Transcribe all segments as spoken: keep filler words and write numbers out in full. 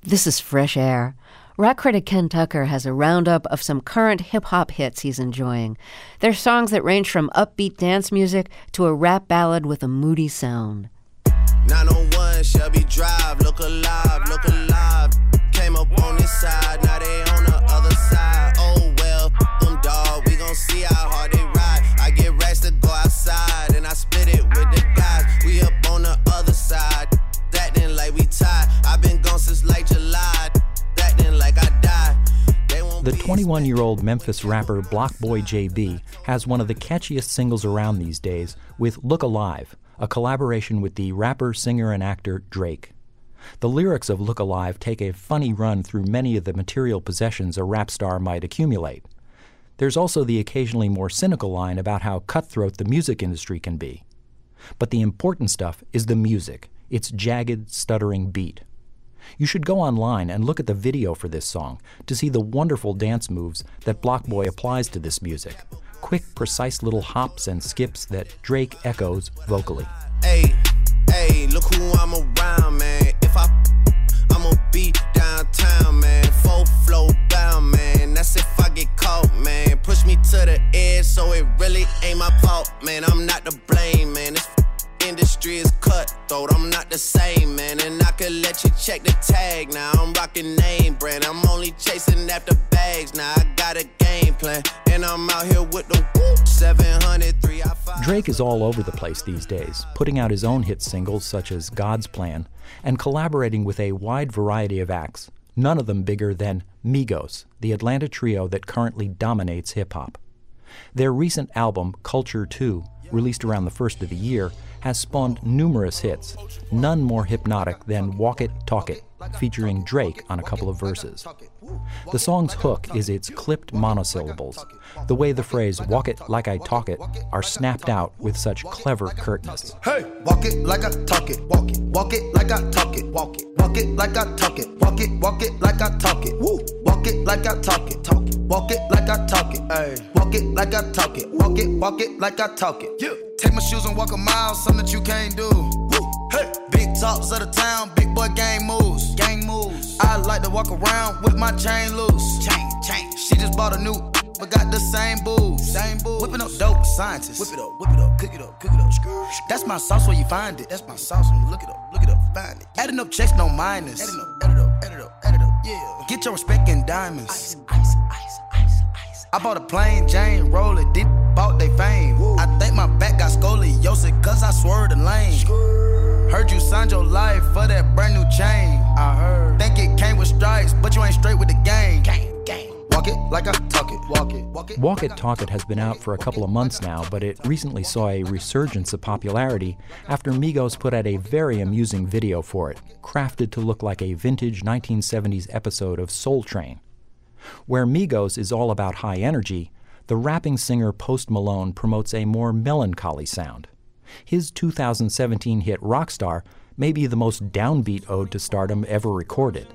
This is Fresh Air. Rock critic Ken Tucker has a roundup of some current hip-hop hits he's enjoying. They're songs that range from upbeat dance music to a rap ballad with a moody sound. nine oh one Shelby Drive, look alive, look alive. Came up on this side, now they on the other side. Oh well, them dog, we gon' see how hard they ride. I get racks to go outside, and I split it with the guys. We up on the other side, acting like we tied. I've been gone since late July, acting like I died. The twenty-one-year-old Memphis rapper Block Boy J B has one of the catchiest singles around these days with Look Alive, a collaboration with the rapper, singer, and actor Drake. The lyrics of Look Alive take a funny run through many of the material possessions a rap star might accumulate. There's also the occasionally more cynical line about how cutthroat the music industry can be. But the important stuff is the music, its jagged, stuttering beat. You should go online and look at the video for this song to see the wonderful dance moves that Block Boy applies to this music. Quick, precise little hops and skips that Drake echoes vocally. Hey, hey, look who I'm around, man. If I, I'ma be downtown, man. Full flow bound, man. That's if I get caught, man. Push me to the edge, so it really ain't my fault, man. I'm not to blame, man. This industry is cutthroat, I'm not the same, man. And I could let you check the tag now. I'm rocking name brand, I'm only chasing after bags now. I got a game plan, and I'm out here with the whoop. seven hundred three I five. Drake is all over the place these days, putting out his own hit singles such as God's Plan, and collaborating with a wide variety of acts, none of them bigger than Migos, the Atlanta trio that currently dominates hip-hop. Their recent album, Culture two, released around the first of the year, has spawned numerous hits, none more hypnotic than Walk It, Talk It, featuring Drake on a couple of verses. The song's hook is its clipped monosyllables, the way the phrase "walk it like I talk it" are snapped out with such clever curtness. Hey, walk it like I talk it, walk it, walk it like I talk it, walk it, walk it like I talk it, walk it, walk it like I talk it, woo, walk it like I talk it, talk it, walk it like I talk it, hey, walk it like I talk it, walk it, walk it like I talk it, yeah. Take my shoes and walk a mile, something that you can't do. Woo. Hey, big talks of the town, big boy gang moves, gang moves. I like to walk around with my chain loose, chain, chain. She just bought a new, but got the same booze, same booze. Whipping up dope, scientists. Whip it up, whip it up, cook it up, cook it up. That's my sauce where you find it. That's my sauce when you look it up, look it up, find it. Adding up checks, no minus. Adding up, add it up, add it up, add it up, yeah. Get your respect in diamonds. Ice, ice, ice, ice, ice. I bought a plain Jane, roll it, did bought they fame. Woo. I think my back got scoliosis cause I swerved the lane. Skrr. Heard you signed your life for that brand new chain. I heard. Think it came with stripes, but you ain't straight with the game. Gang, gang. Walk it like I talk it. Walk it. Walk it, Walk It, Talk It has been out for a couple of months now, but it recently saw a resurgence of popularity after Migos put out a very amusing video for it, crafted to look like a vintage nineteen seventies episode of Soul Train. Where Migos is all about high energy, the rapping singer Post Malone promotes a more melancholy sound. His two thousand seventeen hit Rockstar may be the most downbeat ode to stardom ever recorded.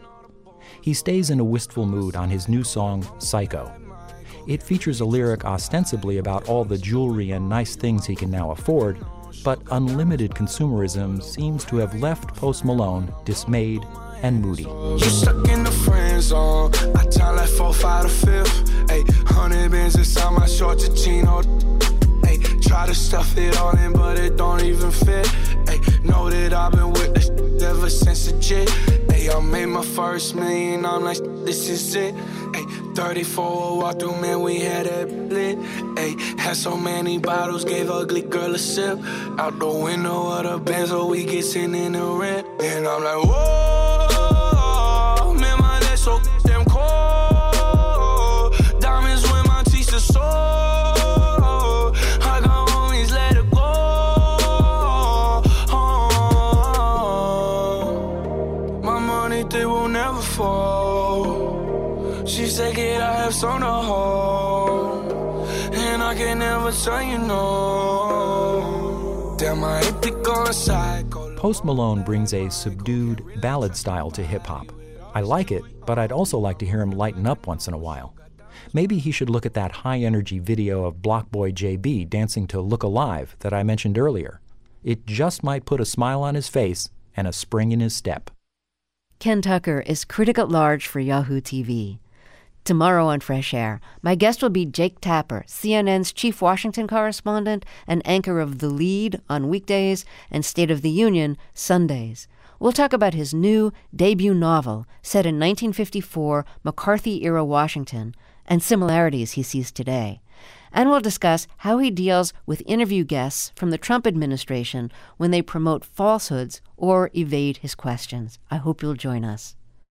He stays in a wistful mood on his new song, Psycho. It features a lyric ostensibly about all the jewelry and nice things he can now afford, but unlimited consumerism seems to have left Post Malone dismayed and moody. You stuck in the friend zone. I tell like four, five to fifth. Hey, hundred bands inside my short Chino. Hey, try to stuff it all in, but it don't even fit. Hey, know that I've been with this ever since the jit. Hey, I made my first million. I'm like, this is it. Hey, thirty-four walk through, man, we had that lit. Hey, had so many bottles, gave ugly girl a sip. Out the window of the Benz, so we get sitting in the rent. And I'm like, whoa. So damn cold. Diamonds when my teeth are sore. I got homies, let it go. Oh, my money, they will never fall. She said, kid, I have some to hold, and I can never tell you no. Damn, I hate to go inside. Post Malone brings a subdued ballad style to hip-hop. I like it, but I'd also like to hear him lighten up once in a while. Maybe he should look at that high-energy video of Block Boy J B dancing to Look Alive that I mentioned earlier. It just might put a smile on his face and a spring in his step. Ken Tucker is critic at large for Yahoo T V. Tomorrow on Fresh Air, my guest will be Jake Tapper, C N N's chief Washington correspondent and anchor of The Lead on weekdays and State of the Union Sundays. We'll talk about his new debut novel set in nineteen fifty-four McCarthy-era Washington and similarities he sees today. And we'll discuss how he deals with interview guests from the Trump administration when they promote falsehoods or evade his questions. I hope you'll join us.